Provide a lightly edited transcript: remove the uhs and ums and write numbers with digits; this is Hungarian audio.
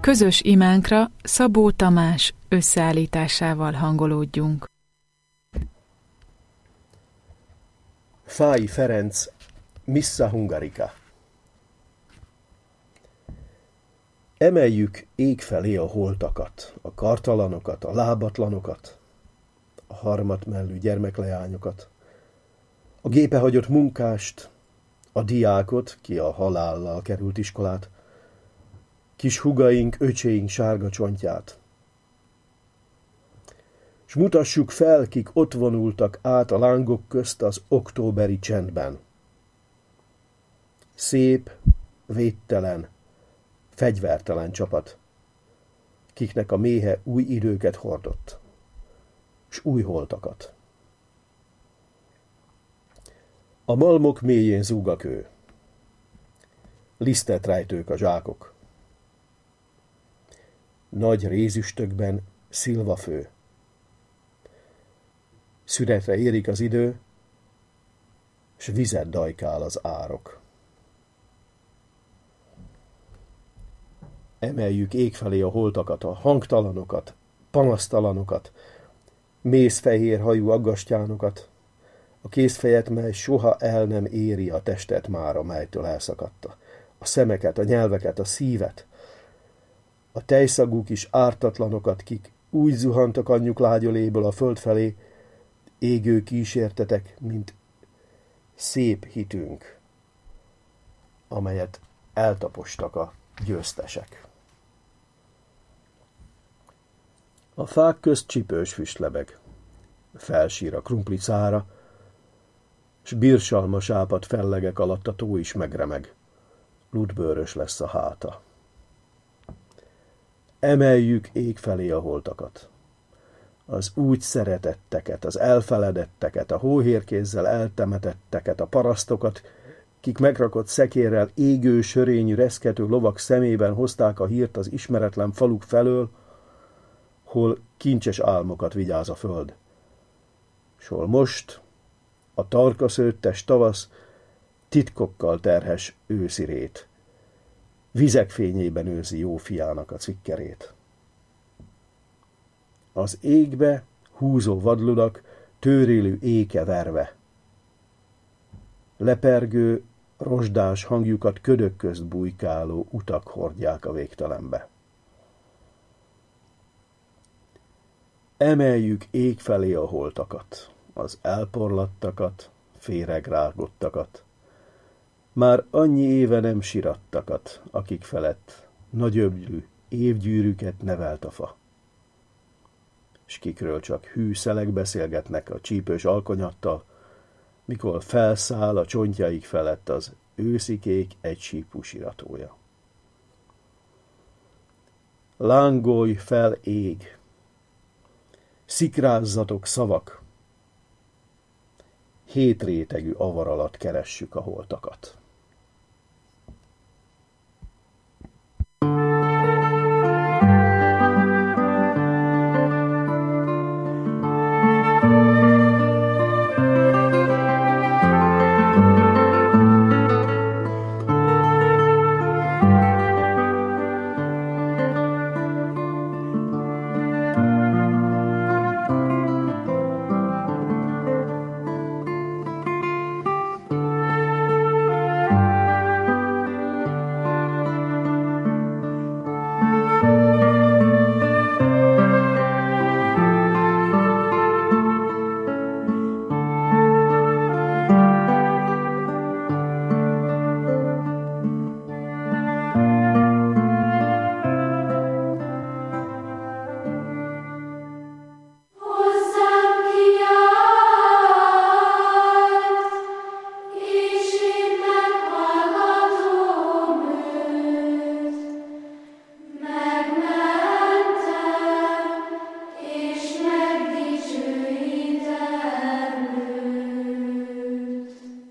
Közös imánkra Szabó Tamás összeállításával hangolódjunk. Fáy Ferenc, Missa Hungarica. Emeljük ég felé a holtakat, a kartalanokat, a lábatlanokat, a harmatmellű gyermekleányokat, a gépehagyott munkást, a diákot, ki a halállal került iskolát, kis hugaink, öcséink sárga csontját. S mutassuk fel, kik ott vonultak át a lángok közt az októberi csendben. Szép, védtelen, fegyvertelen csapat, kiknek a méhe új időket hordott, s új holtakat. A malmok mélyén zúg a kő. Lisztet rejtők a zsákok. Nagy rézüstökben szilvafő. Szüretre érik az idő, s vizet dajkál az árok. Emeljük ég felé a holtakat, a hangtalanokat, panasztalanokat, mézfehér hajú aggastyánokat, a kézfejet, mely soha el nem éri a testet mára, melytől elszakadta, a szemeket, a nyelveket, a szívet, a tejszagú kis ártatlanokat, kik úgy zuhantak anyjuk lágyoléből a föld felé, égő kísértetek, mint szép hitünk, amelyet eltapostak a győztesek. A fák közt csipős füst lebeg, felsír a krumplicára, s birsalmas ápad fellegek alatt a tó is megremeg, ludbőrös lesz a háta. Emeljük ég felé a holtakat, az úgy szeretetteket, az elfeledetteket, a hóhérkézzel eltemetetteket, a parasztokat, kik megrakott szekérrel égő, sörényű, reszkető lovak szemében hozták a hírt az ismeretlen faluk felől, hol kincses álmokat vigyáz a föld, s hol most a tarkaszőttes tavasz titkokkal terhes őszi rét, vizek fényében őrzi jó fiának a cikkerét. Az égbe húzó vadludak tőrélő éke verve, lepergő, rozsdás hangjukat ködök közt bujkáló utak hordják a végtelenbe. Emeljük ég felé a holtakat, az elporlattakat, féregrágottakat, már annyi éve nem sirattakat, akik felett nagyöblű évgyűrűket nevelt a fa, s kikről csak hű szelek beszélgetnek a csípős alkonyattal, mikor felszáll a csontjaik felett az őszikék egysípú siratója. Lángolj fel ég, szikrázzatok szavak, 7 rétegű avar alatt keressük a holtakat.